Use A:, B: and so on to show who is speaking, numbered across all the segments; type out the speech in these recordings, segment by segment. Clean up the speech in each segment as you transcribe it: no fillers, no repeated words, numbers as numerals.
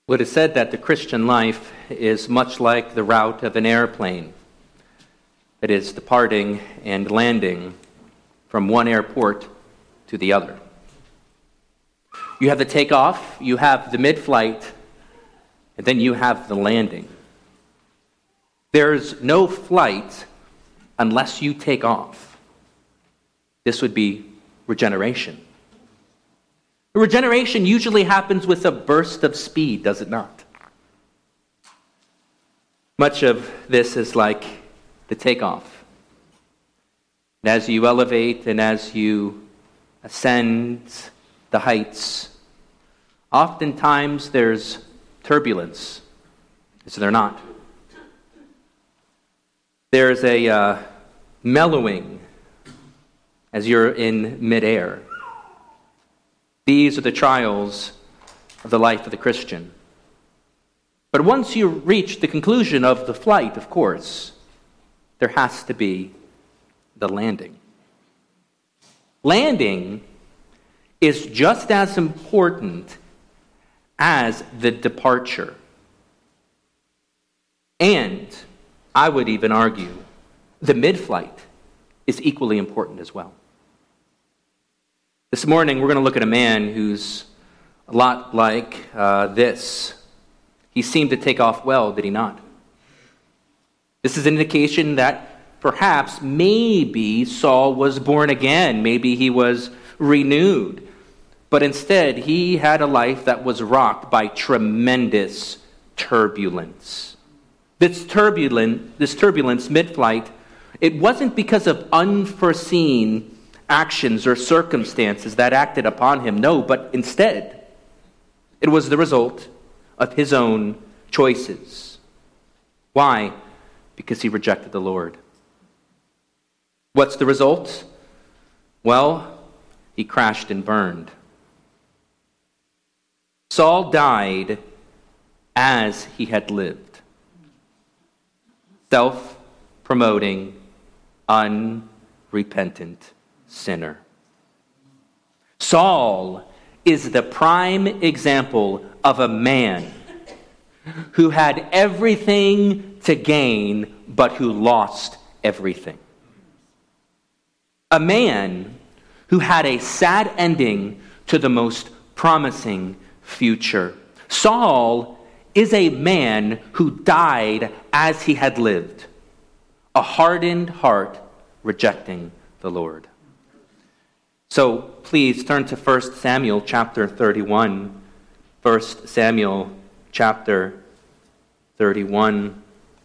A: Well, it is said that the Christian life is much like the route of an airplane. It is departing and landing from one airport to the other. You have the takeoff, you have the mid-flight, and then you have the landing. There's no flight unless you take off. This would be regeneration. Regeneration usually happens with a burst of speed, does it not? Much of this is like the takeoff. And as you elevate and as you ascend the heights, oftentimes there's turbulence. Is there not? There's a mellowing as you're in midair. These are the trials of the life of the Christian. But once you reach the conclusion of the flight, of course, there has to be the landing. Landing is just as important as the departure. And I would even argue the mid-flight is equally important as well. This morning, we're going to look at a man who's a lot like this. He seemed to take off well, did he not? This is an indication that perhaps, maybe Saul was born again. Maybe he was renewed. But instead, he had a life that was rocked by tremendous turbulence. This turbulence mid-flight, it wasn't because of unforeseen actions or circumstances that acted upon him. No, but instead, it was the result of his own choices. Why? Because he rejected the Lord. What's the result? Well, he crashed and burned. Saul died as he had lived. Self-promoting, unrepentant sinner. Saul is the prime example of a man who had everything to gain, but who lost everything. A man who had a sad ending to the most promising future. Saul is a man who died as he had lived, a hardened heart rejecting the Lord. So please turn to 1 Samuel chapter 31. 1 Samuel chapter 31.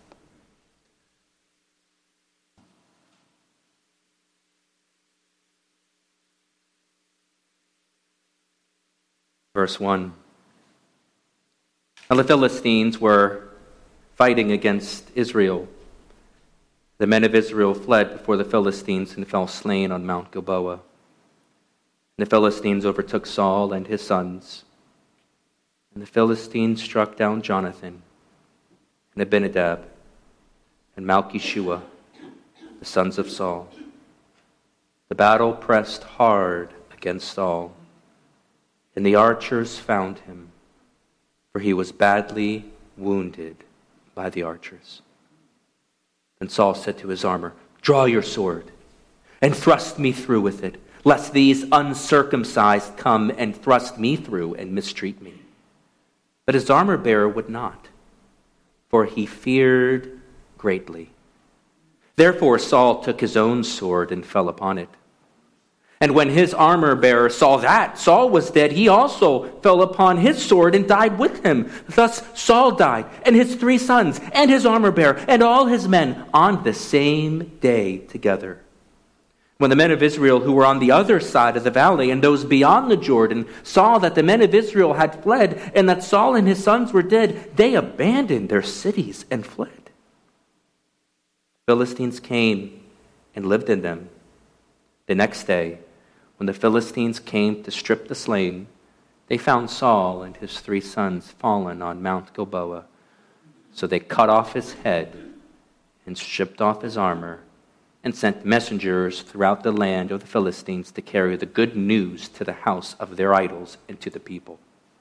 A: Verse 1. Now the Philistines were fighting against Israel. The men of Israel fled before the Philistines and fell slain on Mount Gilboa. And the Philistines overtook Saul and his sons. And the Philistines struck down Jonathan and Abinadab and Malchishua, the sons of Saul. The battle pressed hard against Saul, and the archers found him, for he was badly wounded by the archers. Then Saul said to his armor, "Draw your sword and thrust me through with it, lest these uncircumcised come and thrust me through and mistreat me." But his armor-bearer would not, for he feared greatly. Therefore Saul took his own sword and fell upon it. And when his armor-bearer saw that Saul was dead, he also fell upon his sword and died with him. Thus Saul died, and his 3 sons, and his armor-bearer, and all his men on the same day together. When the men of Israel who were on the other side of the valley and those beyond the Jordan saw that the men of Israel had fled and that Saul and his sons were dead, they abandoned their cities and fled. Philistines came and lived in them. The next day, when the Philistines came to strip the slain, they found Saul and his 3 sons fallen on Mount Gilboa. So they cut off his head and stripped off his armor and sent messengers throughout the land of the Philistines to carry the good news to the house of their idols and to the people.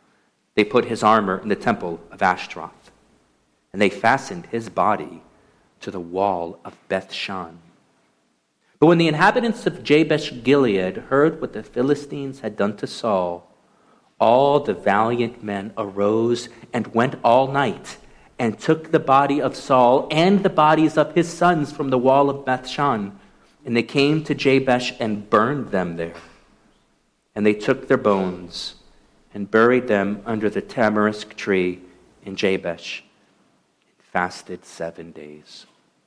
A: They put his armor in the temple of Ashtaroth, and they fastened his body to the wall of Bethshan. But when the inhabitants of Jabesh Gilead heard what the Philistines had done to Saul, all the valiant men arose and went all night and took the body of Saul and the bodies of his sons from the wall of Bethshan. And they came to Jabesh and burned them there. And they took their bones and buried them under the tamarisk tree in Jabesh and fasted 7 days.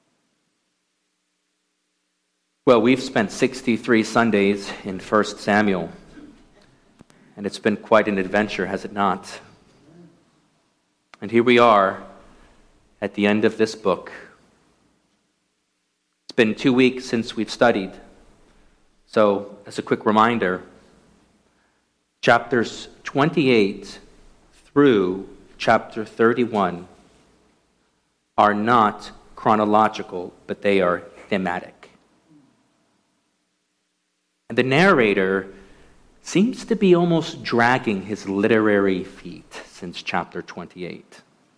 A: Well, we've spent 63 Sundays in 1 Samuel, and it's been quite an adventure, has it not? And here we are at the end of this book. It's been 2 weeks since we've studied. So, as a quick reminder, chapters 28 through chapter 31 are not chronological, but they are thematic. And the narrator seems to be almost dragging his literary feet since chapter 28.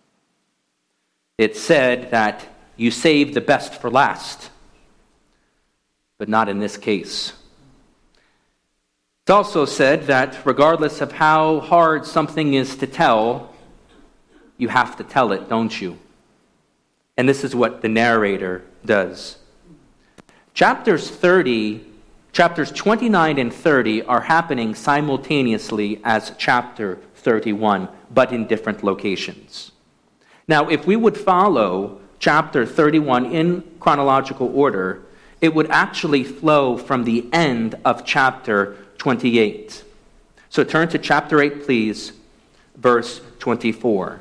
A: It said that you save the best for last, but not in this case. It's also said that regardless of how hard something is to tell, you have to tell it, don't you? And this is what the narrator does. Chapters 29 and 30 are happening simultaneously as chapter 31, but in different locations. Now, if we would follow chapter 31 in chronological order, it would actually flow from the end of chapter 28. So turn to chapter 8, please, verse 24.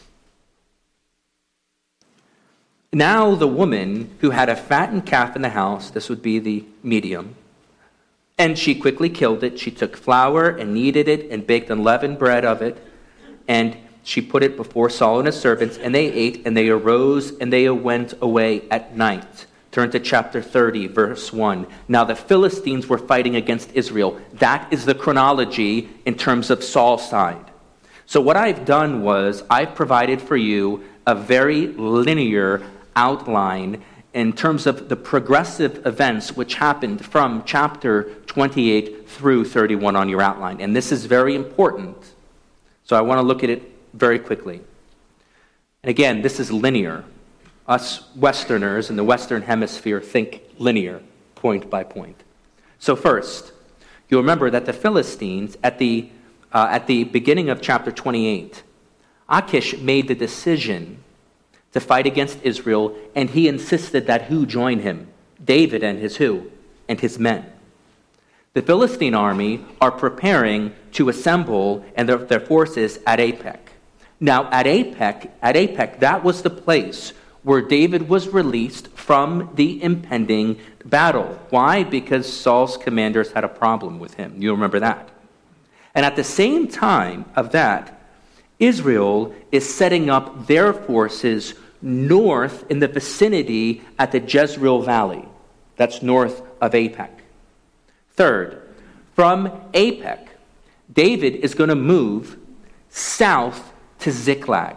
A: Now the woman who had a fattened calf in the house, this would be the medium, and she quickly killed it. She took flour and kneaded it and baked unleavened bread of it, and she put it before Saul and his servants, and they ate, and they arose, and they went away at night. Turn to chapter 30, verse 1. Now the Philistines were fighting against Israel. That is the chronology in terms of Saul's side. So what I've done was I've provided for you a very linear outline in terms of the progressive events which happened from chapter 28 through 31 on your outline. And this is very important. So I want to look at it very quickly. And again, this is linear. Us Westerners in the Western Hemisphere think linear, point by point. So first, you'll remember that the Philistines, at the beginning of chapter 28, Achish made the decision to fight against Israel, and he insisted that who join him? David and his who? And his men. The Philistine army are preparing to assemble and their forces at Aphek. Now, at Aphek, that was the place where David was released from the impending battle. Why? Because Saul's commanders had a problem with him. You remember that. And at the same time of that, Israel is setting up their forces north in the vicinity at the Jezreel Valley. That's north of Aphek. Third, from Aphek, David is going to move south to Ziklag.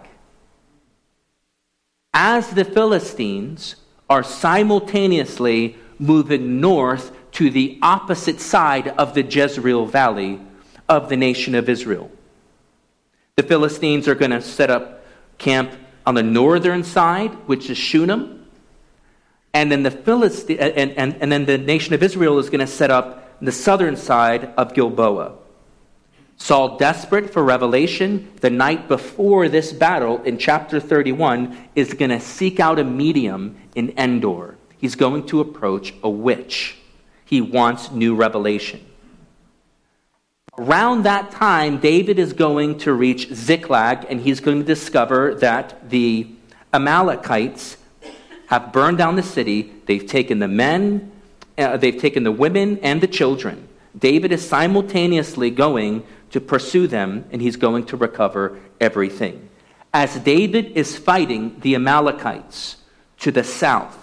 A: As the Philistines are simultaneously moving north to the opposite side of the Jezreel Valley of the nation of Israel. The Philistines are going to set up camp on the northern side, which is Shunem, and then the nation of Israel is going to set up the southern side of Gilboa. Saul, desperate for revelation, the night before this battle in chapter 31, is going to seek out a medium in Endor. He's going to approach a witch. He wants new revelation. Around that time, David is going to reach Ziklag, and he's going to discover that the Amalekites have burned down the city. They've taken the men, they've taken the women and the children. David is simultaneously going to pursue them, and he's going to recover everything. As David is fighting the Amalekites to the south,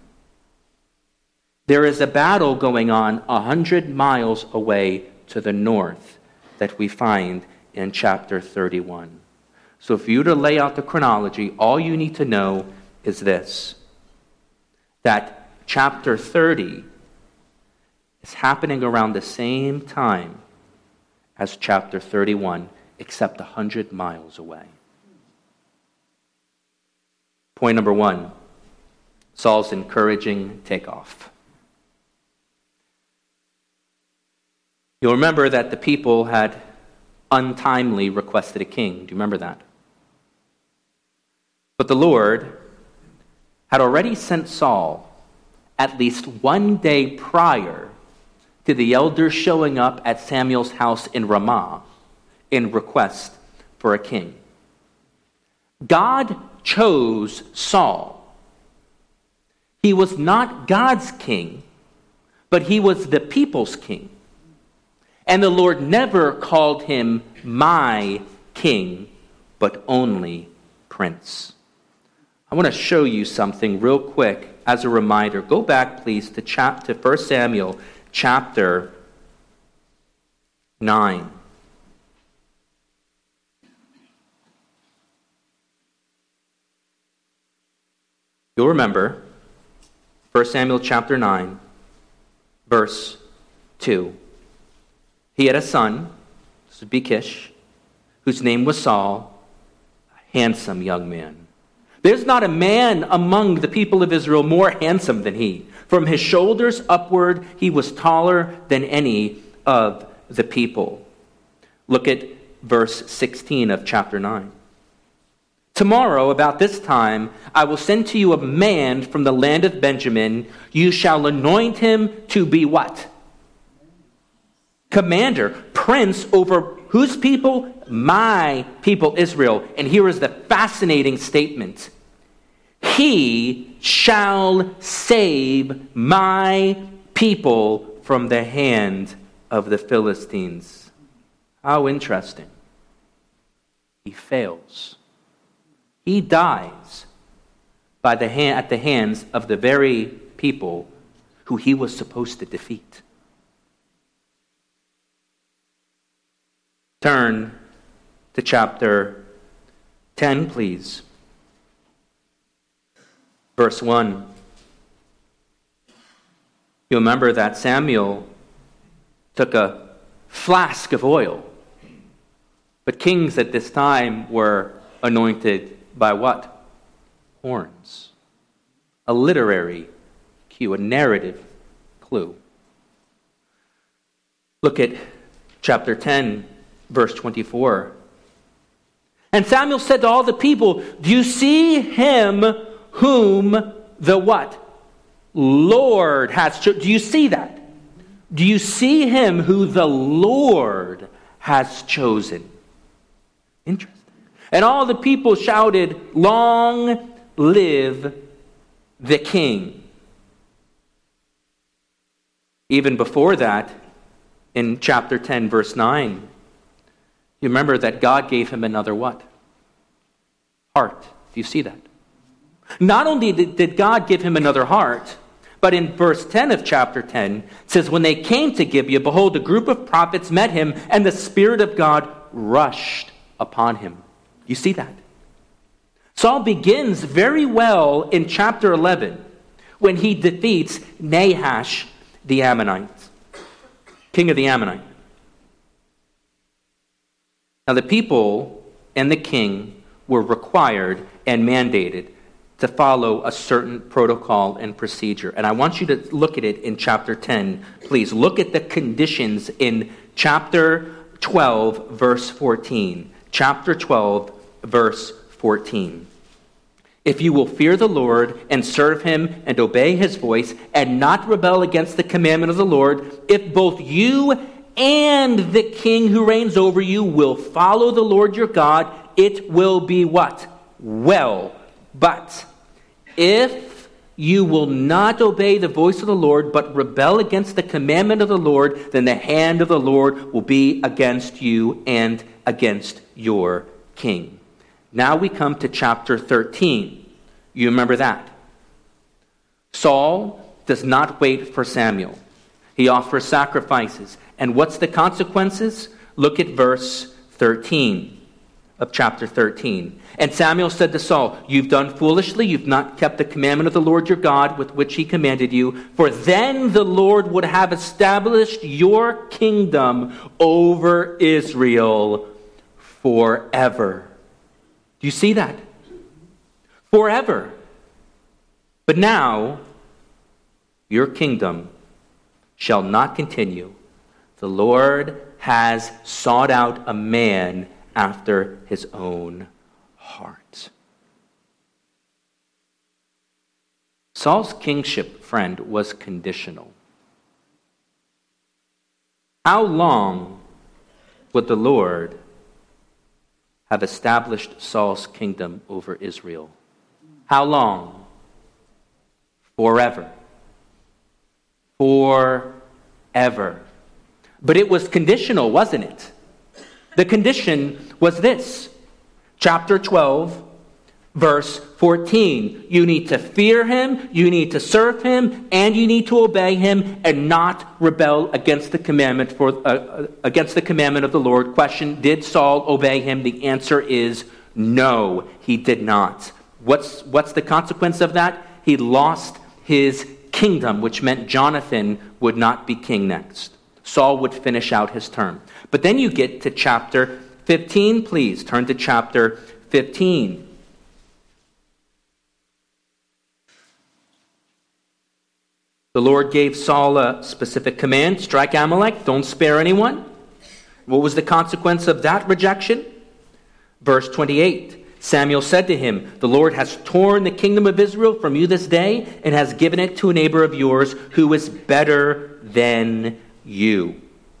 A: there is a battle going on 100 miles away to the north that we find in chapter 31. So for you to lay out the chronology, all you need to know is this, that chapter 30 is happening around the same time as chapter 31, except 100 miles away. Point number 1, Saul's encouraging takeoff. You'll remember that the people had untimely requested a king. Do you remember that? But the Lord had already sent Saul at least one day prior to the elders showing up at Samuel's house in Ramah in request for a king. God chose Saul. He was not God's king, but he was the people's king. And the Lord never called him my king, but only prince. I want to show you something real quick as a reminder. Go back, please, to 1 Samuel chapter 9. You'll remember 1 Samuel chapter 9, verse 2. He had a son, this would be Kish, whose name was Saul, a handsome young man. There's not a man among the people of Israel more handsome than he. From his shoulders upward, he was taller than any of the people. Look at verse 16 of chapter 9. Tomorrow, about this time, I will send to you a man from the land of Benjamin. You shall anoint him to be what? Commander, prince over whose people? My people, Israel. And here is the fascinating statement. He shall save my people from the hand of the Philistines. How interesting. He fails. He dies at the hands of the very people who he was supposed to defeat. Turn to chapter 10, please. Verse 1. You remember that Samuel took a flask of oil. But kings at this time were anointed by what? Horns. A literary cue, a narrative clue. Look at chapter 10, verse 24. And Samuel said to all the people, do you see him whom the what? Lord has chosen. Do you see that? Do you see him who the Lord has chosen? Interesting. And all the people shouted, long live the king. Even before that, in chapter 10, verse 9, you remember that God gave him another what? Heart. Do you see that? Not only did God give him another heart, but in verse 10 of chapter 10, it says, when they came to Gibeah, behold, a group of prophets met him, and the Spirit of God rushed upon him. You see that? Saul begins very well in chapter 11 when he defeats Nahash the Ammonite, king of the Ammonite. Now the people and the king were required and mandated to follow a certain protocol and procedure. And I want you to look at it in chapter 10. Please look at the conditions in chapter 12, verse 14. Chapter 12, verse 14. If you will fear the Lord and serve him and obey his voice and not rebel against the commandment of the Lord, if both you and the king who reigns over you will follow the Lord your God, it will be what? Well. But if you will not obey the voice of the Lord, but rebel against the commandment of the Lord, then the hand of the Lord will be against you and against your king. Now we come to chapter 13. You remember that. Saul does not wait for Samuel. He offers sacrifices. And what's the consequences? Look at verse 13 of chapter 13. And Samuel said to Saul, "You've done foolishly. You've not kept the commandment of the Lord your God with which he commanded you. For then the Lord would have established your kingdom over Israel forever." Do you see that? Forever. But now your kingdom shall not continue. The Lord has sought out a man after his own heart. Saul's kingship, friend, was conditional. How long would the Lord have established Saul's kingdom over Israel? How long? Forever. Forever. But it was conditional, wasn't it? The condition was this. Chapter 12, verse 14. You need to fear him, you need to serve him, and you need to obey him and not rebel against the commandment against the commandment of the Lord. Question, did Saul obey him? The answer is no, he did not. What's the consequence of that? He lost his kingdom, which meant Jonathan would not be king next. Saul would finish out his term. But then you get to chapter 15, please. Turn to chapter 15. The Lord gave Saul a specific command: strike Amalek, don't spare anyone. What was the consequence of that rejection? Verse 28. Samuel said to him, "The Lord has torn the kingdom of Israel from you this day and has given it to a neighbor of yours who is better than you."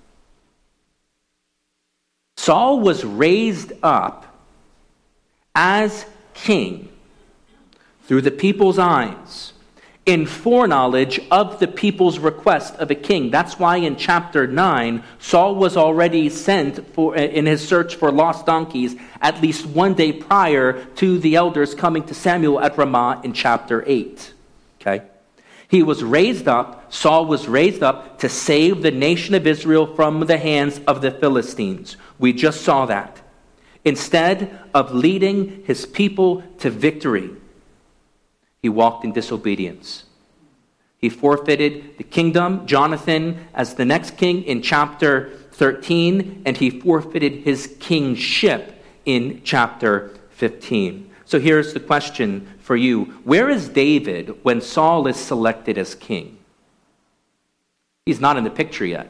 A: Saul was raised up as king through the people's eyes, in foreknowledge of the people's request of a king. That's why in chapter 9, Saul was already sent in his search for lost donkeys at least one day prior to the elders coming to Samuel at Ramah in chapter 8. Okay? He was raised up, Saul was raised up to save the nation of Israel from the hands of the Philistines. We just saw that. Instead of leading his people to victory, he walked in disobedience. He forfeited the kingdom, Jonathan, as the next king in chapter 13, and he forfeited his kingship in chapter 15. So here's the question for you. Where is David when Saul is selected as king? He's not in the picture yet.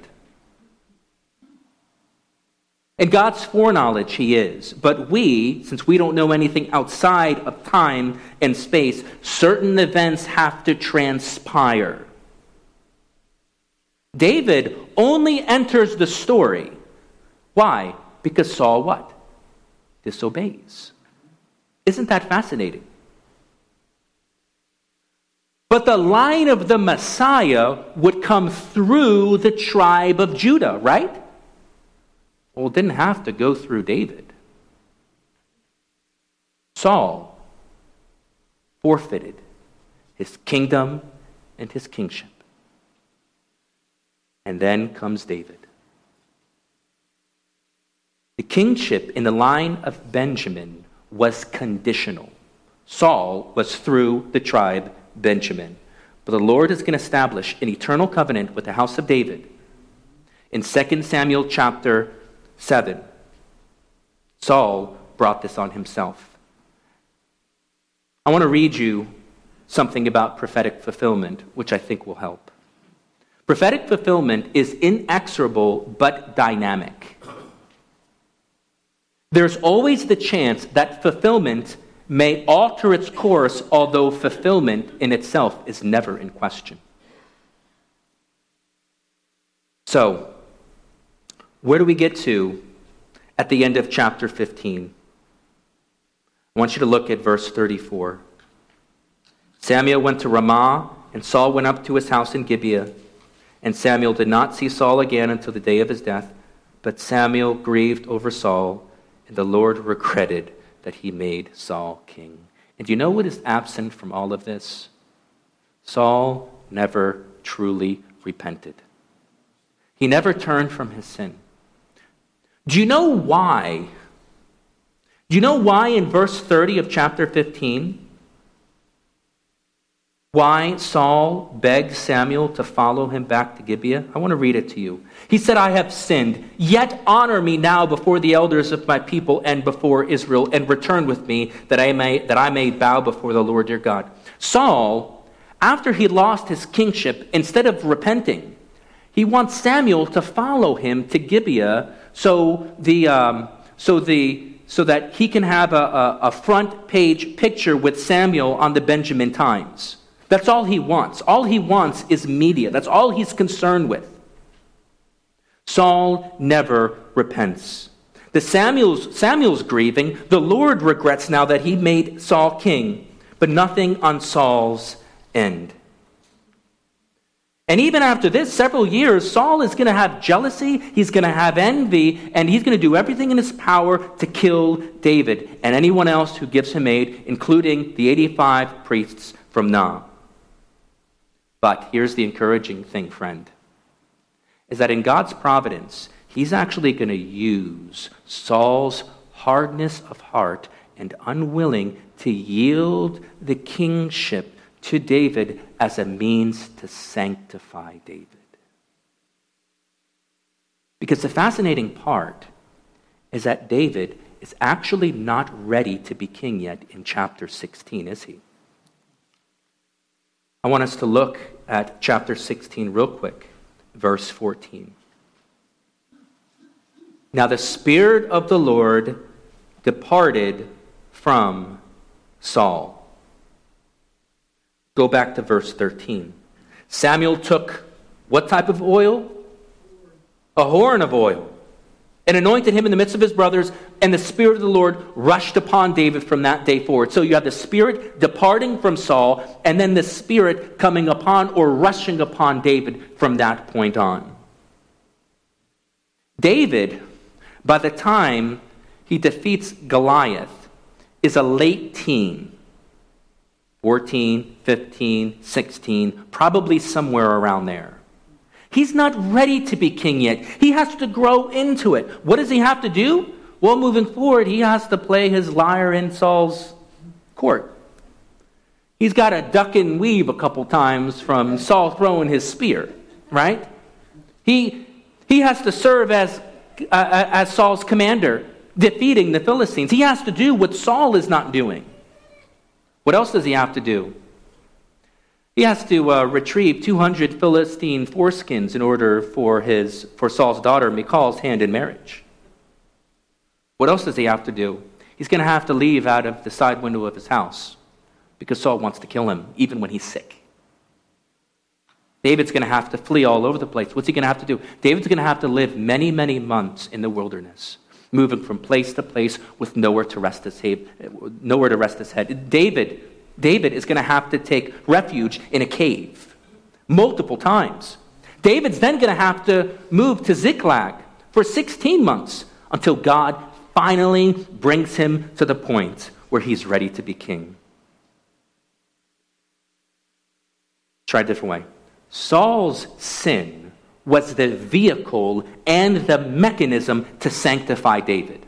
A: In God's foreknowledge, he is. But we, since we don't know anything outside of time and space, certain events have to transpire. David only enters the story. Why? Because Saul what? Disobeys. Isn't that fascinating? But the line of the Messiah would come through the tribe of Judah, right? Well, it didn't have to go through David. Saul forfeited his kingdom and his kingship. And then comes David. The kingship in the line of Benjamin was conditional. Saul was through the tribe Benjamin. But the Lord is going to establish an eternal covenant with the house of David. In 2 Samuel chapter 7, Saul brought this on himself. I want to read you something about prophetic fulfillment, which I think will help. Prophetic fulfillment is inexorable but dynamic. There's always the chance that fulfillment may alter its course, although fulfillment in itself is never in question. So, where do we get to at the end of chapter 15? I want you to look at verse 34. Samuel went to Ramah, and Saul went up to his house in Gibeah. And Samuel did not see Saul again until the day of his death. But Samuel grieved over Saul, and the Lord regretted that he made Saul king. And do you know what is absent from all of this? Saul never truly repented. He never turned from his sin. Do you know why? Do you know why in verse 30 of chapter 15, why Saul begged Samuel to follow him back to Gibeah? I want to read it to you. He said, I have sinned, yet honor me now before the elders of my people and before Israel, and return with me that I may bow before the Lord your God. Saul, after he lost his kingship, instead of repenting, he wants Samuel to follow him to Gibeah so that he can have a front page picture with Samuel on the Benjamin Times. That's all he wants. All he wants is media. That's all he's concerned with. Saul never repents. Samuel's grieving. The Lord regrets now that he made Saul king, but nothing on Saul's end. And even after this, several years, Saul is going to have jealousy, he's going to have envy, and he's going to do everything in his power to kill David and anyone else who gives him aid, including the 85 priests from Nob. But here's the encouraging thing, friend, is that in God's providence, he's actually going to use Saul's hardness of heart and unwilling to yield the kingship to David as a means to sanctify David. Because the fascinating part is that David is actually not ready to be king yet in chapter 16, is he? I want us to look at chapter 16 real quick, verse 14. Now the Spirit of the Lord departed from Saul. Go back to verse 13. Samuel took what type of oil? A horn of oil, and anointed him in the midst of his brothers, and the Spirit of the Lord rushed upon David from that day forward. So you have the Spirit departing from Saul, and then the Spirit coming upon or rushing upon David from that point on. David, by the time he defeats Goliath, is a late teen. 14, 15, 16, probably somewhere around there. He's not ready to be king yet. He has to grow into it. What does he have to do? Well, moving forward, he has to play his lyre in Saul's court. He's got to duck and weave a couple times from Saul throwing his spear, right? He has to serve as Saul's commander, defeating the Philistines. He has to do what Saul is not doing. What else does he have to do? He has to retrieve 200 Philistine foreskins in order for Saul's daughter Michal's hand in marriage. What else does he have to do? He's going to have to leave out of the side window of his house because Saul wants to kill him even when he's sick. David's going to have to flee all over the place. What's he going to have to do? David's going to have to live many, many months in the wilderness, moving from place to place with nowhere to rest his head. David is going to have to take refuge in a cave multiple times. David's then going to have to move to Ziklag for 16 months until God finally brings him to the point where he's ready to be king. Try a different way. Saul's sin was the vehicle and the mechanism to sanctify David.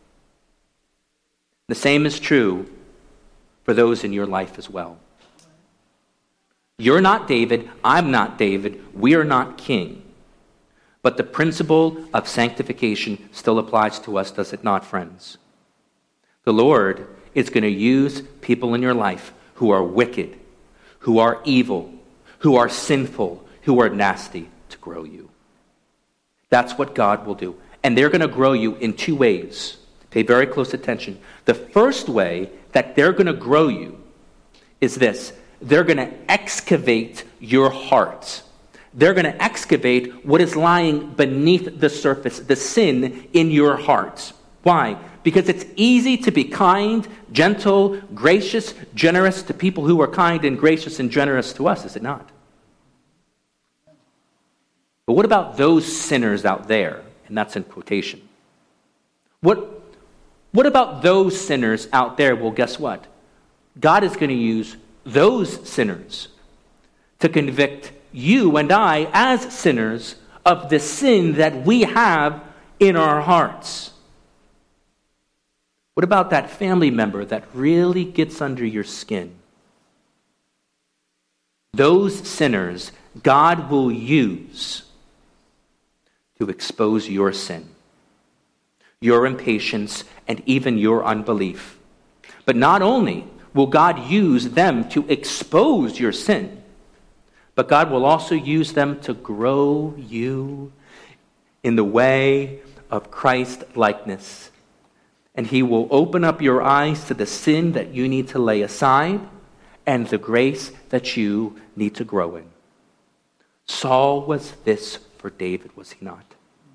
A: The same is true for those in your life as well. You're not David, I'm not David, we are not king. But the principle of sanctification still applies to us, does it not, friends? The Lord is going to use people in your life who are wicked, who are evil, who are sinful, who are nasty, to grow you. That's what God will do. And they're going to grow you in two ways. Pay very close attention. The first way that they're going to grow you is this. They're going to excavate your heart. They're going to excavate what is lying beneath the surface, the sin in your heart. Why? Because it's easy to be kind, gentle, gracious, generous to people who are kind and gracious and generous to us, is it not? But what about those sinners out there? And that's in quotation. What about those sinners out there? Well, guess what? God is going to use those sinners to convict you and I as sinners of the sin that we have in our hearts? What about that family member that really gets under your skin? Those sinners God will use to expose your sin, your impatience, and even your unbelief. But not only will God use them to expose your sin, but God will also use them to grow you in the way of Christ-likeness. And he will open up your eyes to the sin that you need to lay aside and the grace that you need to grow in. Saul was this for David, was he not?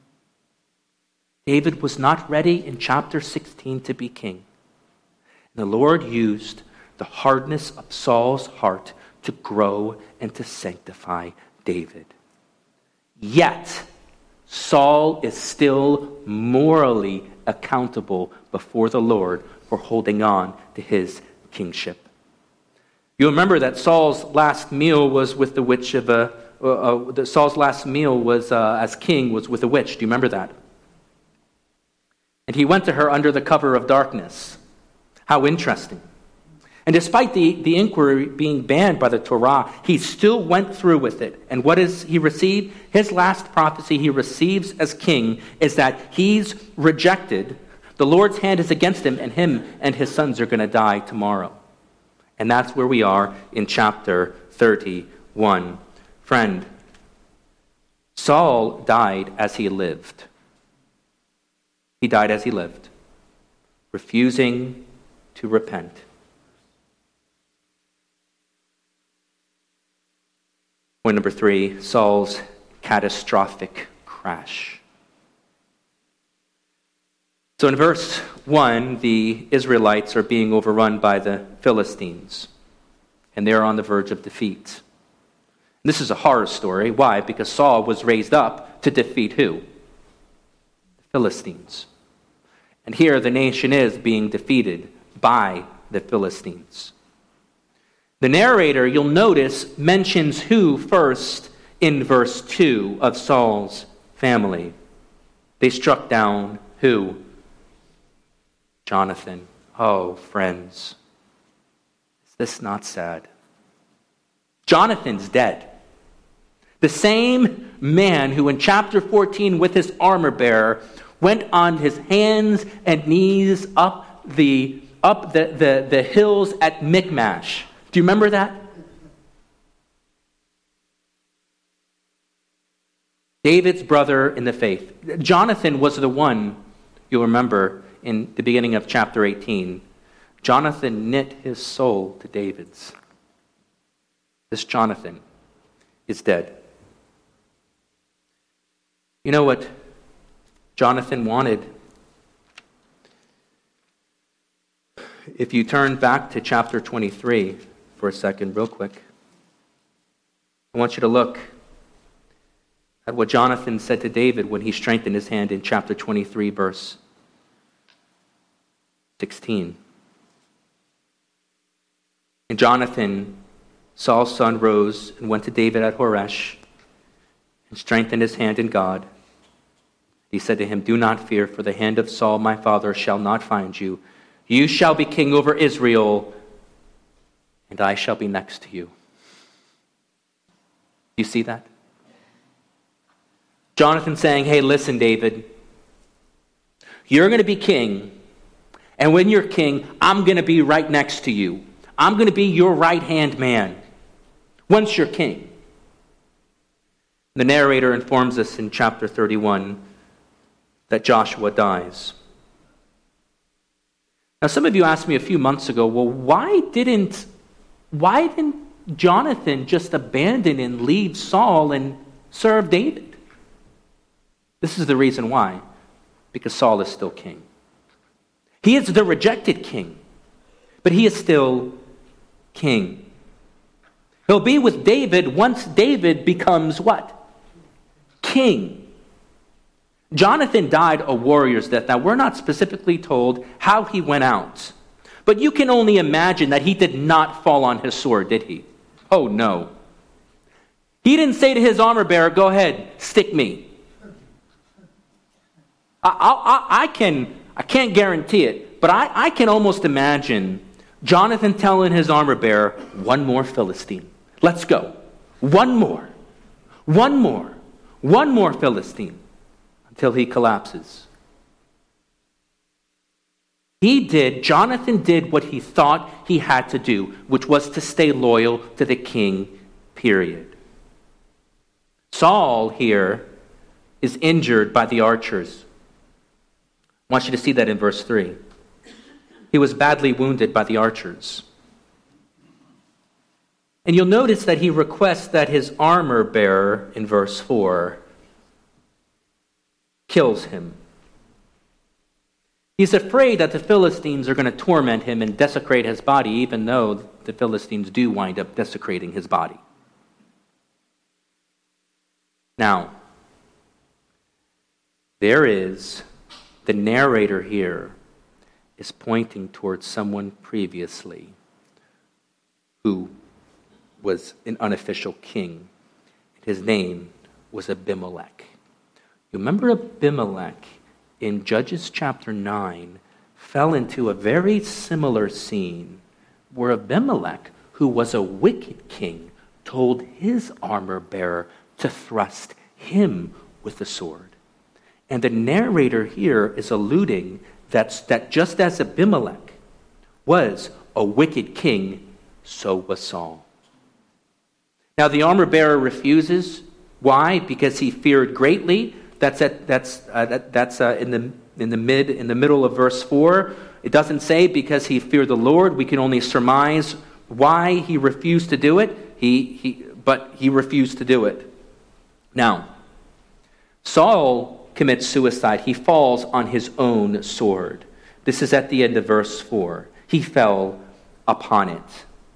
A: David was not ready in chapter 16 to be king. And the Lord used the hardness of Saul's heart to grow and to sanctify David. Yet, Saul is still morally accountable before the Lord for holding on to his kingship. You remember that Saul's last meal was with the witch of Saul's last meal was as king was with a witch. Do you remember that? And he went to her under the cover of darkness. How interesting. And despite the inquiry being banned by the Torah, he still went through with it. And what does he receive? His last prophecy he receives as king is that he's rejected. The Lord's hand is against him and his sons are going to die tomorrow. And that's where we are in chapter 31. Friend, Saul died as he lived. He died as he lived, refusing to repent. Point number 3, Saul's catastrophic crash. So in verse 1, the Israelites are being overrun by the Philistines, and they're on the verge of defeat. This is a horror story. Why? Because Saul was raised up to defeat who? The Philistines. And here the nation is being defeated by the Philistines. The narrator, you'll notice, mentions who first in verse 2 of Saul's family. They struck down who? Jonathan. Oh, friends, is this not sad? Jonathan's dead. The same man who in chapter 14 with his armor bearer went on his hands and knees up the hills at Michmash. Do you remember that? David's brother in the faith. Jonathan was the one, you'll remember, in the beginning of chapter 18. Jonathan knit his soul to David's. This Jonathan is dead. You know what Jonathan wanted? If you turn back to chapter 23 for a second, real quick, I want you to look at what Jonathan said to David when he strengthened his hand in chapter 23, verse 16. And Jonathan, Saul's son, rose and went to David at Horesh and strengthened his hand in God. He said to him, "Do not fear, for the hand of Saul my father shall not find you. You shall be king over Israel, and I shall be next to you." You see that? Jonathan saying, "Hey, listen, David. You're going to be king, and when you're king, I'm going to be right next to you. I'm going to be your right-hand man once you're king." The narrator informs us in chapter 31 that Joshua dies. Now, some of you asked me a few months ago, well, why didn't Jonathan just abandon and leave Saul and serve David? This is the reason why. Because Saul is still king. He is the rejected king, but he is still king. He'll be with David once David becomes what? King. Jonathan died a warrior's death. Now, we're not specifically told how he went out, but you can only imagine that he did not fall on his sword, did he? Oh, no. He didn't say to his armor bearer, "Go ahead, stick me." I can't guarantee it, but I can almost imagine Jonathan telling his armor bearer, one more Philistine. Let's go. One more Philistine, until he collapses. Jonathan did what he thought he had to do, which was to stay loyal to the king, period. Saul here is injured by the archers. I want you to see that in verse 3. He was badly wounded by the archers. And you'll notice that he requests that his armor bearer, in verse 4, kills him. He's afraid that the Philistines are going to torment him and desecrate his body, even though the Philistines do wind up desecrating his body. Now, the narrator here is pointing towards someone previously who was an unofficial king. His name was Abimelech. You remember Abimelech in Judges chapter 9 fell into a very similar scene where Abimelech, who was a wicked king, told his armor bearer to thrust him with the sword. And the narrator here is alluding that just as Abimelech was a wicked king, so was Saul. Now the armor bearer refuses. Why? Because he feared greatly. That's in the middle of verse 4. It doesn't say because he feared the Lord. We can only surmise why he refused to do it. But he refused to do it. Now, Saul commits suicide. He falls on his own sword. This is at the end of verse 4. He fell upon it.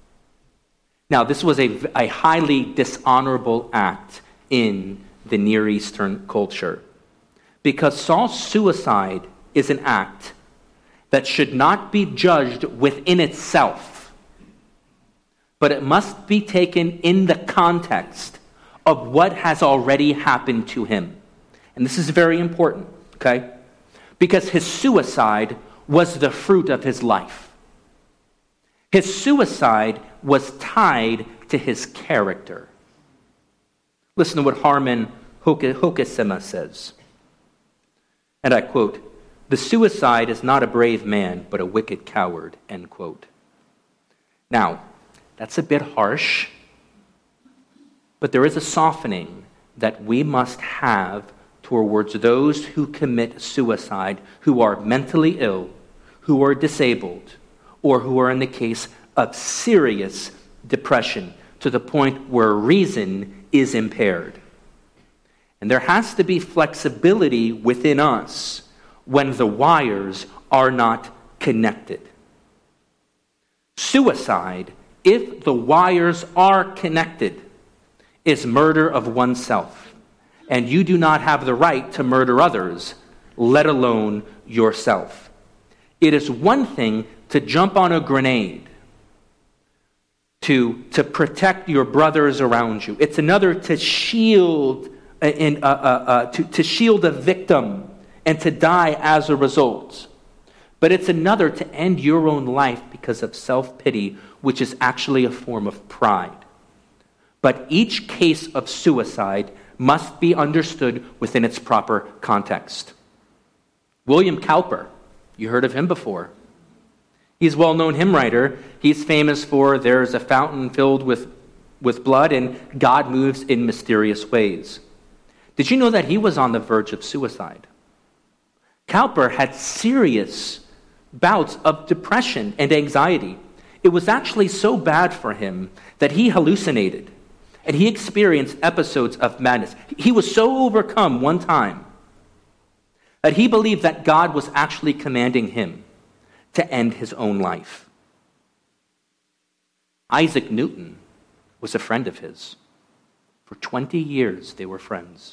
A: Now, this was a highly dishonorable act in the Near Eastern culture, because Saul's suicide is an act that should not be judged within itself, but it must be taken in the context of what has already happened to him. And this is very important, okay? Because his suicide was the fruit of his life. His suicide was tied to his character. Listen to what Harmon Hoekesema says. And I quote, "The suicide is not a brave man, but a wicked coward," end quote. Now, that's a bit harsh, but there is a softening that we must have towards those who commit suicide, who are mentally ill, who are disabled, or who are in the case of serious depression to the point where reason is impaired. And there has to be flexibility within us when the wires are not connected. Suicide, if the wires are connected, is murder of oneself. And you do not have the right to murder others, let alone yourself. It is one thing to jump on a grenade to protect your brothers around you. It's another to shield to shield a victim and to die as a result. But it's another to end your own life because of self-pity, which is actually a form of pride. But each case of suicide must be understood within its proper context. William Cowper, you heard of him before. He's a well-known hymn writer. He's famous for "There's a fountain filled with blood and God moves in mysterious ways." Did you know that he was on the verge of suicide? Cowper had serious bouts of depression and anxiety. It was actually so bad for him that he hallucinated. And he experienced episodes of madness. He was so overcome one time that he believed that God was actually commanding him to end his own life. Isaac Newton was a friend of his. For 20 years, they were friends.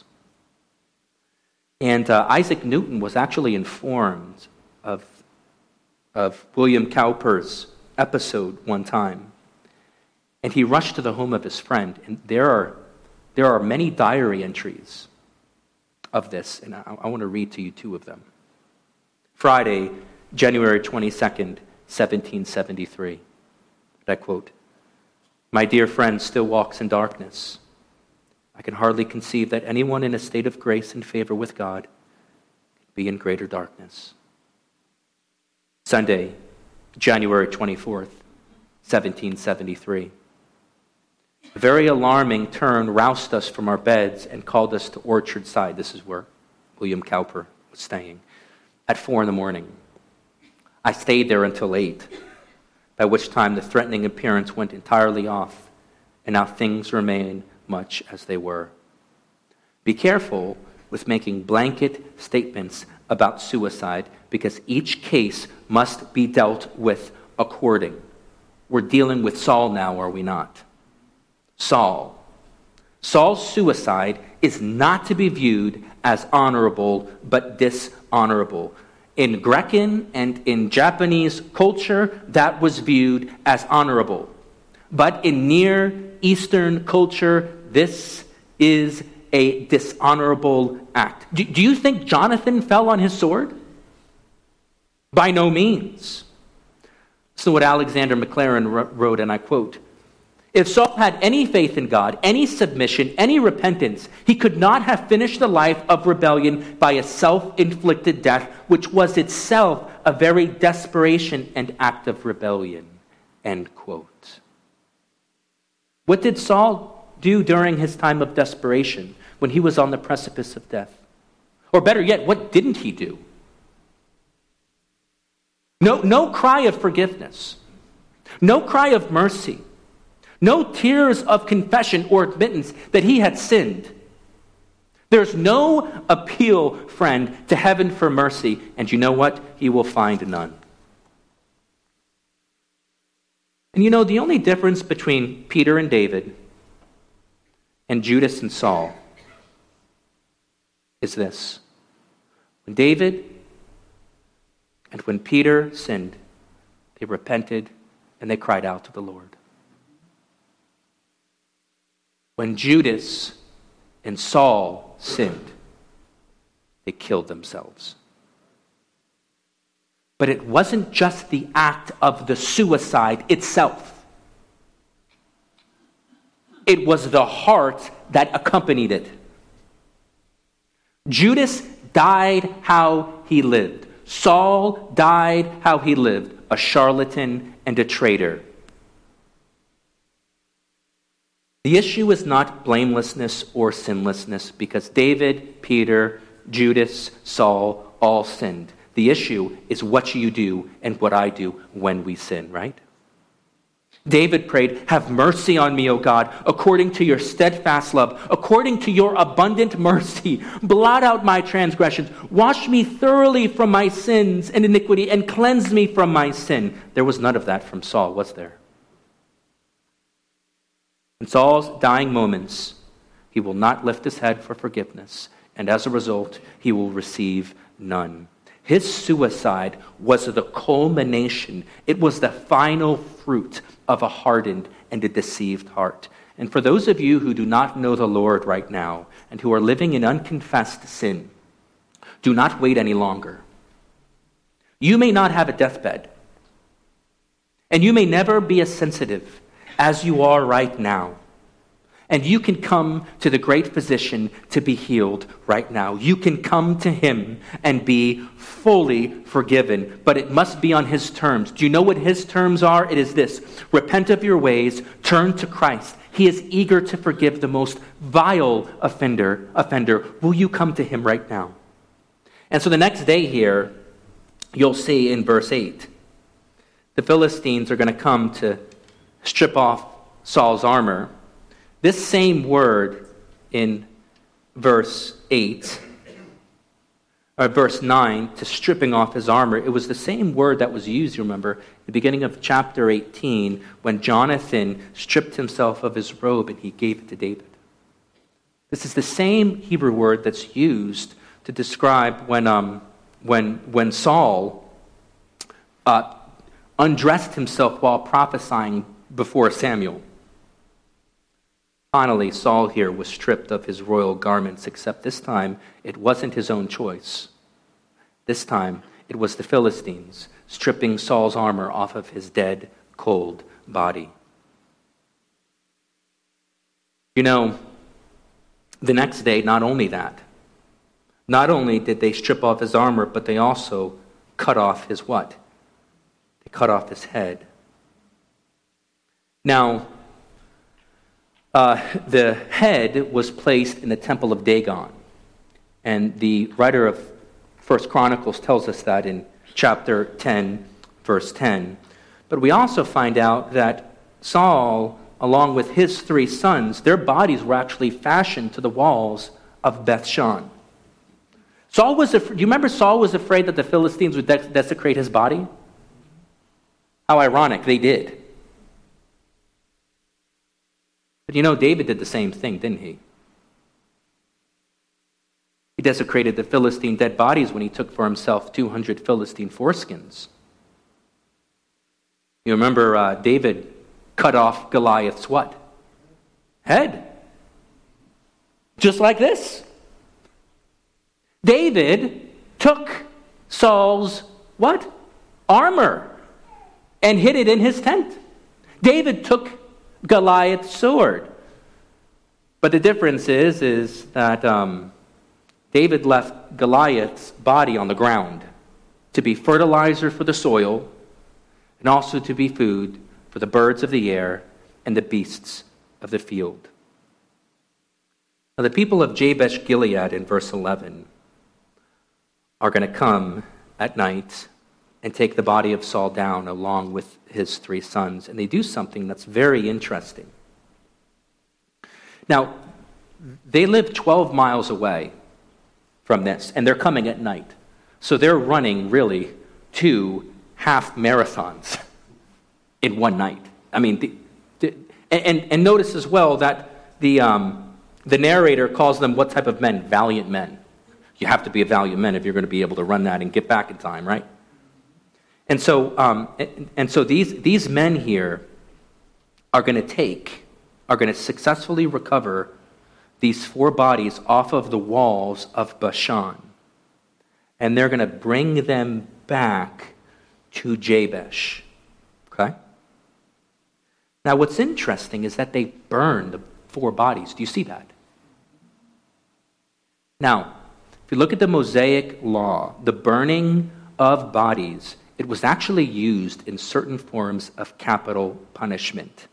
A: And Isaac Newton was actually informed of William Cowper's episode one time. And he rushed to the home of his friend, and there are many diary entries of this, and I want to read to you two of them. Friday, January 22nd, 1773. I quote, "My dear friend still walks in darkness. I can hardly conceive that anyone in a state of grace and favor with God can be in greater darkness." Sunday, January 24th, 1773. A very alarming turn roused us from our beds and called us to Orchard Side. This is where William Cowper was staying, at 4 a.m. I stayed there until 8, by which time the threatening appearance went entirely off, and now things remain much as they were. Be careful with making blanket statements about suicide, because each case must be dealt with according. We're dealing with Saul now, are we not? Saul's suicide is not to be viewed as honorable, but dishonorable. In Grecan and in Japanese culture, that was viewed as honorable. But in Near Eastern culture, this is a dishonorable act. Do you think Jonathan fell on his sword? By no means. Listen to what Alexander Maclaren wrote, and I quote, "If Saul had any faith in God, any submission, any repentance, he could not have finished the life of rebellion by a self-inflicted death, which was itself a very desperation and act of rebellion." End quote. What did Saul do during his time of desperation when he was on the precipice of death? Or better yet, what didn't he do? No cry of forgiveness. No cry of mercy. No tears of confession or admittance that he had sinned. There's no appeal, friend, to heaven for mercy, and you know what? He will find none. And you know, the only difference between Peter and David and Judas and Saul is this. When David and when Peter sinned, they repented and they cried out to the Lord. When Judas and Saul sinned, they killed themselves. But it wasn't just the act of the suicide itself. It was the heart that accompanied it. Judas died how he lived. Saul died how he lived, a charlatan and a traitor. The issue is not blamelessness or sinlessness, because David, Peter, Judas, Saul all sinned. The issue is what you do and what I do when we sin, right? David prayed, "Have mercy on me, O God, according to your steadfast love, according to your abundant mercy. Blot out my transgressions. Wash me thoroughly from my sins and iniquity, and cleanse me from my sin." There was none of that from Saul, was there? In Saul's dying moments, he will not lift his head for forgiveness, and as a result, he will receive none. His suicide was the culmination. It was the final fruit of a hardened and a deceived heart. And for those of you who do not know the Lord right now and who are living in unconfessed sin, do not wait any longer. You may not have a deathbed, and you may never be as sensitive as you are right now. And you can come to the great physician to be healed right now. You can come to him and be fully forgiven, but it must be on his terms. Do you know what his terms are? It is this: repent of your ways, turn to Christ. He is eager to forgive the most vile offender. Will you come to him right now? And so the next day here, you'll see in verse 8, the Philistines are going to come to strip off Saul's armor. This same word in verse 8, or verse 9, to stripping off his armor, it was the same word that was used, you remember, at the beginning of chapter 18, when Jonathan stripped himself of his robe and he gave it to David. This is the same Hebrew word that's used to describe when Saul undressed himself while prophesying before Samuel. Finally, Saul here was stripped of his royal garments, except this time it wasn't his own choice. This time it was the Philistines stripping Saul's armor off of his dead, cold body. You know, the next day, not only did they strip off his armor, but they also cut off his what? They cut off his head. Now, the head was placed in the temple of Dagon. And the writer of 1 Chronicles tells us that in chapter 10, verse 10. But we also find out that Saul, along with his 3 sons, their bodies were actually fashioned to the walls of Bethshan. Do you remember Saul was afraid that the Philistines would desecrate his body? How ironic, they did. But you know, David did the same thing, didn't he? He desecrated the Philistine dead bodies when he took for himself 200 Philistine foreskins. You remember David cut off Goliath's what? Head. Just like this. David took Saul's what? Armor and hid it in his tent. David took Goliath's sword. But the difference is that David left Goliath's body on the ground to be fertilizer for the soil and also to be food for the birds of the air and the beasts of the field. Now, the people of Jabesh Gilead in verse 11 are going to come at night and take the body of Saul down along with his 3 sons. And they do something that's very interesting. Now, they live 12 miles away from this, and they're coming at night. So they're running, really, 2 half marathons in one night. I mean, and notice as well that the narrator calls them what type of men? Valiant men. You have to be a valiant man if you're going to be able to run that and get back in time, right? And so these men here are going to successfully recover these 4 bodies off of the walls of Bashan. And they're going to bring them back to Jabesh. Okay? Now, what's interesting is that they burned the 4 bodies. Do you see that? Now, if you look at the Mosaic law, the burning of bodies, it was actually used in certain forms of capital punishment.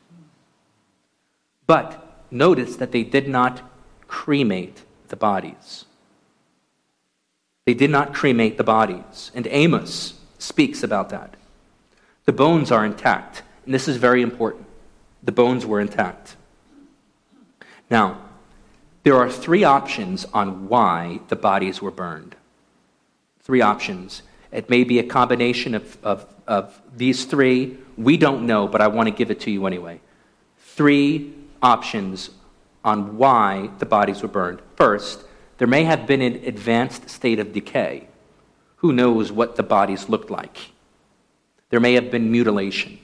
A: But notice that they did not cremate the bodies. They did not cremate the bodies. And Amos speaks about that. The bones are intact. And this is very important. The bones were intact. Now, there are 3 options on why the bodies were burned. 3 options. It may be a combination of these 3. We don't know, but I want to give it to you anyway. 3 options on why the bodies were burned. First, there may have been an advanced state of decay. Who knows what the bodies looked like? There may have been mutilation.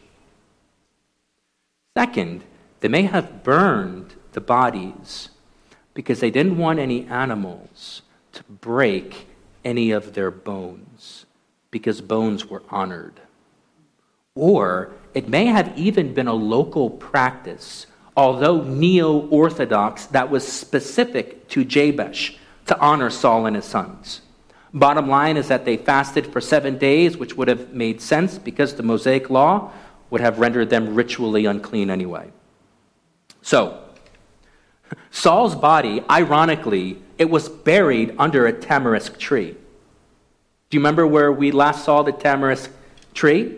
A: Second, they may have burned the bodies because they didn't want any animals to break any of their bones, because bones were honored. Or it may have even been a local practice, although neo-Orthodox, that was specific to Jabesh to honor Saul and his sons. Bottom line is that they fasted for 7 days, which would have made sense because the Mosaic law would have rendered them ritually unclean anyway. So, Saul's body, ironically, it was buried under a tamarisk tree. Do you remember where we last saw the tamarisk tree?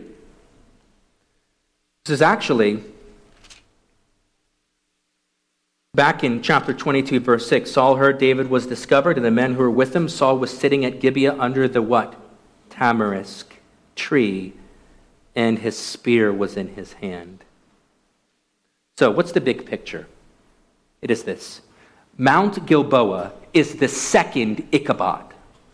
A: This is actually back in chapter 22, verse 6. Saul heard David was discovered, and the men who were with him. Saul was sitting at Gibeah under the what? Tamarisk tree, and his spear was in his hand. So, what's the big picture? It is this. Mount Gilboa is the second Ichabod.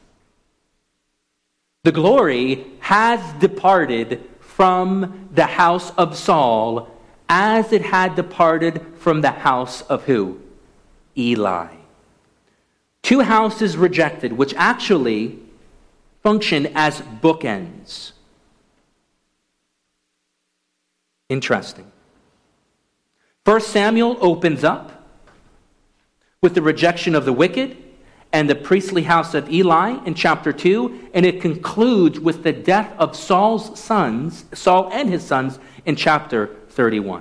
A: The glory has departed from the house of Saul as it had departed from the house of who? Eli. Two houses rejected, which actually function as bookends. Interesting. 1 Samuel opens up with the rejection of the wicked and the priestly house of Eli in chapter 2, and it concludes with the death of Saul and his sons in chapter 31.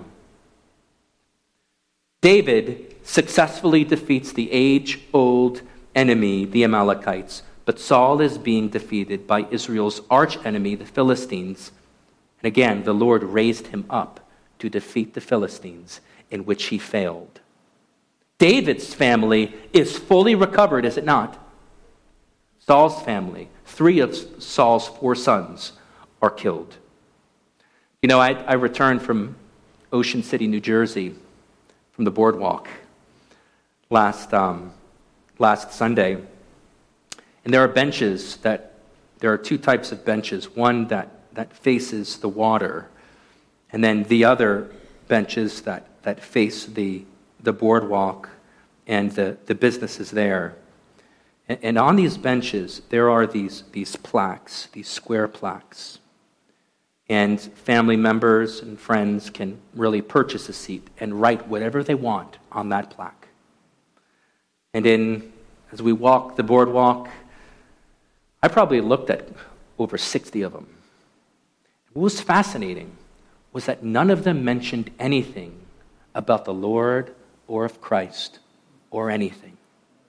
A: David successfully defeats the age-old enemy, the Amalekites, but Saul is being defeated by Israel's arch-enemy, the Philistines. And again, the Lord raised him up to defeat the Philistines, in which he failed. David's family is fully recovered, is it not? Saul's family, 3 of Saul's 4 sons, are killed. You know, I returned from Ocean City, New Jersey, from the boardwalk last Sunday. And there are 2 types of benches. One that faces the water, and then the other benches that face the boardwalk and the businesses there. And on these benches, there are these plaques, these square plaques. And family members and friends can really purchase a seat and write whatever they want on that plaque. And as we walk the boardwalk, I probably looked at over 60 of them. What was fascinating was that none of them mentioned anything about the Lord or of Christ or anything.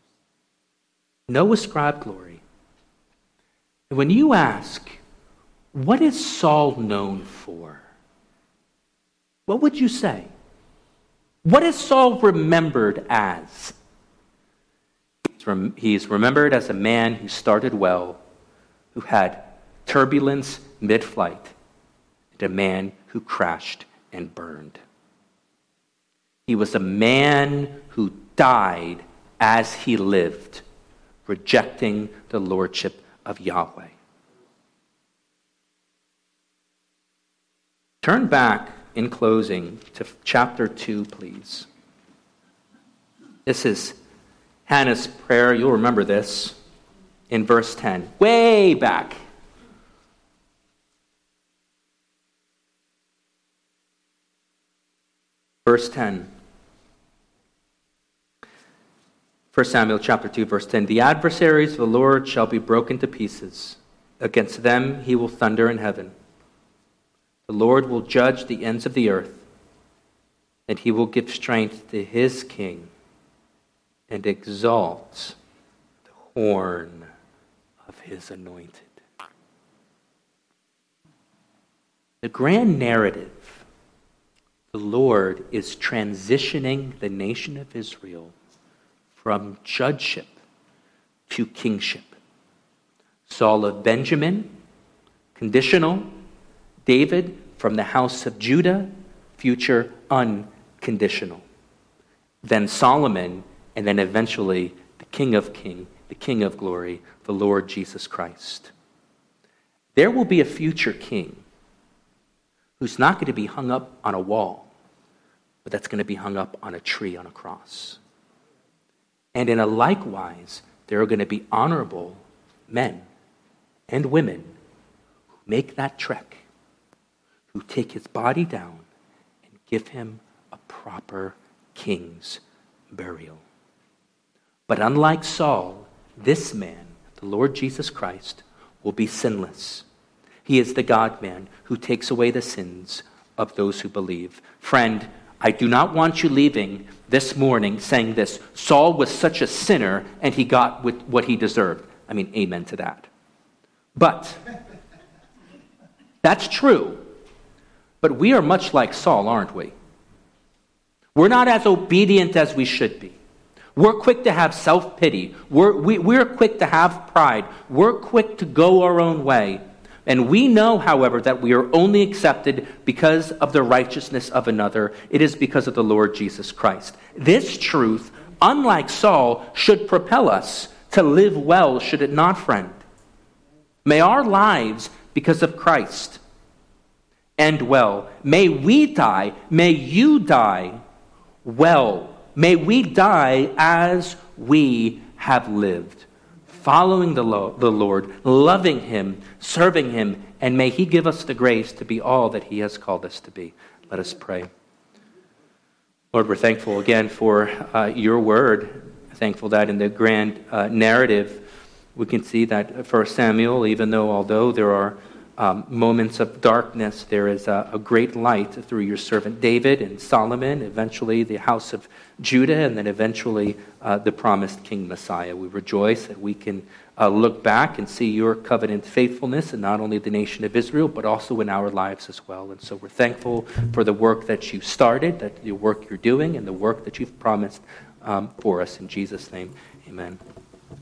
A: No ascribed glory. And when you ask, what is Saul known for? What would you say? What is Saul remembered as? He's remembered as a man who started well, who had turbulence mid-flight, and a man who crashed and burned. He was a man who died as he lived, rejecting the lordship of Yahweh. Turn back in closing to chapter 2, please. This is Hannah's prayer. You'll remember this in verse 10, way back. Verse 10. 1 Samuel chapter 2, verse 10. The adversaries of the Lord shall be broken to pieces. Against them he will thunder in heaven. The Lord will judge the ends of the earth, and he will give strength to his king and exalt the horn of his anointed. The grand narrative, the Lord is transitioning the nation of Israel from judgeship to kingship. Saul of Benjamin, conditional. David from the house of Judah, future unconditional. Then Solomon, and then eventually the King of Kings, the King of Glory, the Lord Jesus Christ. There will be a future king who's not going to be hung up on a wall, but that's going to be hung up on a tree, on a cross. And in a likewise, there are going to be honorable men and women who make that trek, who take his body down and give him a proper king's burial. But unlike Saul, this man, the Lord Jesus Christ, will be sinless. He is the God-man who takes away the sins of those who believe. Friend, I do not want you leaving this morning saying this: Saul was such a sinner and he got what he deserved. I mean, amen to that. But that's true. But we are much like Saul, aren't we? We're not as obedient as we should be. We're quick to have self-pity. We're quick to have pride. We're quick to go our own way. And we know, however, that we are only accepted because of the righteousness of another. It is because of the Lord Jesus Christ. This truth, unlike Saul, should propel us to live well, should it not, friend? May our lives, because of Christ, end well. May we die, may you die well. May we die as we have lived, following the Lord, loving him, serving him, and may he give us the grace to be all that he has called us to be. Let us pray. Lord, we're thankful again for your word. Thankful that in the grand narrative, we can see that for Samuel, although there are moments of darkness, there is a great light through your servant David and Solomon, eventually the house of Judah, and then eventually the promised King Messiah. We rejoice that we can look back and see your covenant faithfulness in not only the nation of Israel, but also in our lives as well. And so we're thankful for the work that you started, that the work you're doing, and the work that you've promised for us. In Jesus' name, amen.